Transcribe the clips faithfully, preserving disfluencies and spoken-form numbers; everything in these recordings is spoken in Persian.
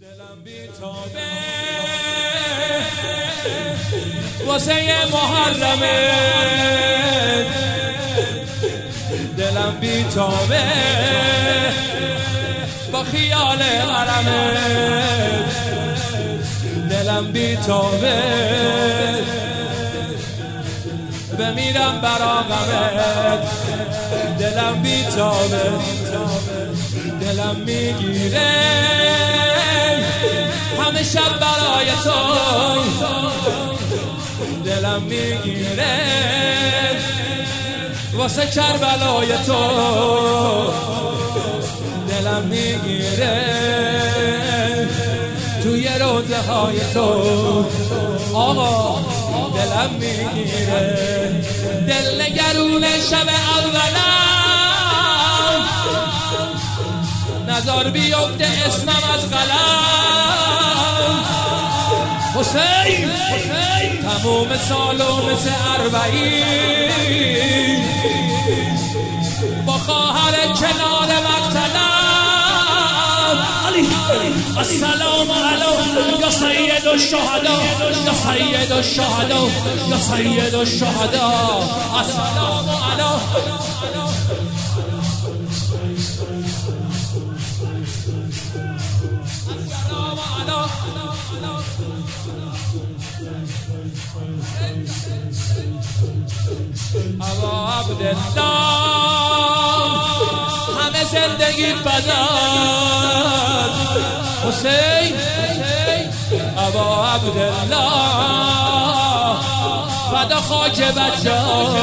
دلم بیتابه واسه محرمه، دلم بیتابه با خیال حرمه، دلم بیتابه بمیرم برا غمت، دلم بیتابه دلم میگیره همه شب برای تو، دلم میگیره واسه کربلای تو، دلم میگیره توی روزه های تو آقا، دلم میگیره دل نگرون شب اولم، نظر بیفته اسمم از قلم، حسین تموم سالو مثل اربعین با خواهر کنار مقتلم، السلام علیکم یا سید الشهدا یا سید الشهدا یا سید الشهدا، السلام علیکم ابا عبدالله همه زندگی بدن، حسین ابا عبدالله فدا خاک بچه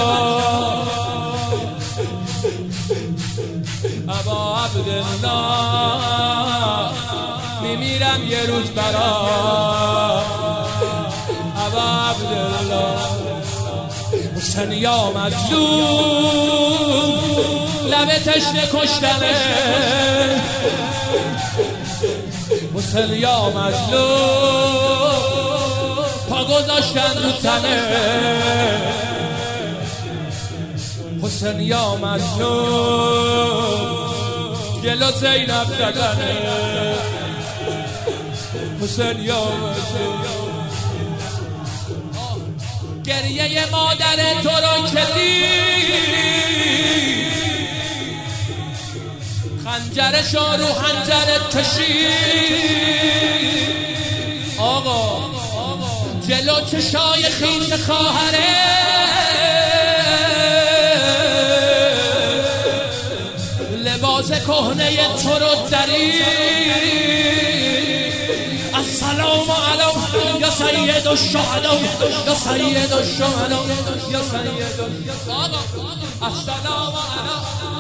ابا عبدالله میمیرم یه روز برا ابا عبدالله، حسین یا مظلوم لب تشنه کشتنه، حسین یا مظلوم پا گذاشتن رو تنه، حسین یا مظلوم جلو زینب زدنه، حسین یا مظلوم گریه مادر تو رو کشید، خنجرش رو خنجرت کشید آقا، جلو چشای خیس خواهره لباس کهنه تو رو درید، السلام علیکم یا سید الشهدا یا سید الشهدا یا سید الشهدا، السلام علیکم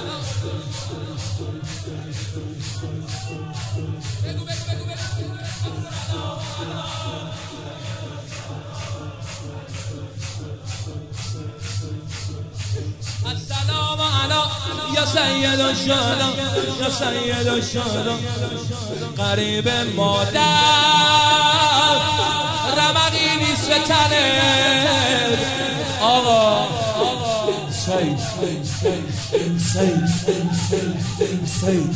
السلام علیکم یا سید الشهدا یا سید الشهدا، قریب مادر رمقی نیست به تنت آقا، سید سید سید سید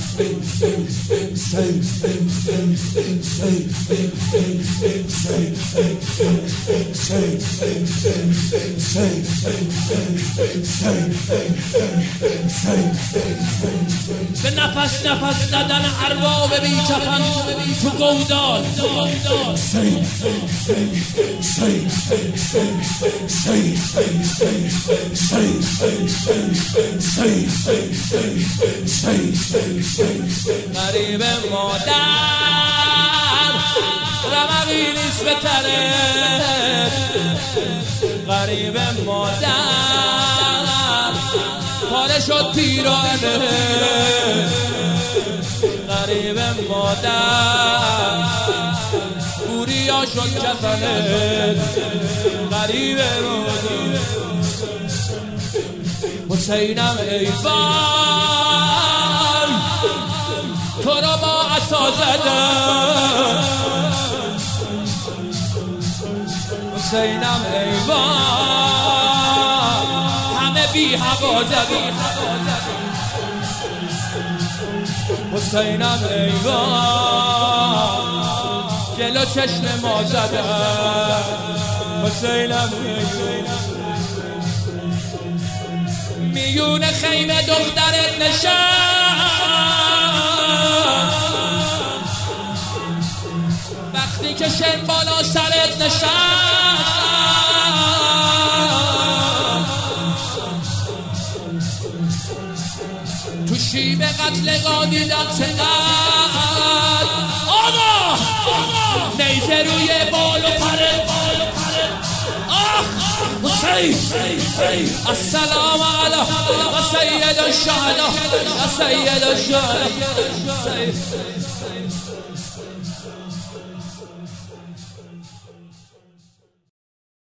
به نفس نفس زدن ارباب بی چپن تو گودال، قریب مادر رمقی نیست به تنت، قریب مادر پاره شد پیرانه، قریب مادر بوریا شد کفنت، قریب مادر حسینم ایوان تو را با عصا زدم، حسینم ایوان همه بی حقا زدم، حسینم ایوان چشم ما زدن حسینم میون خیمه دخترت نشست وقتی که شن بالا سرت نشست تو شیب قتل قادیدم چقدر آقا نیزه روی بال و پرت حسین السلام علی سید الشهدا سید الشهدا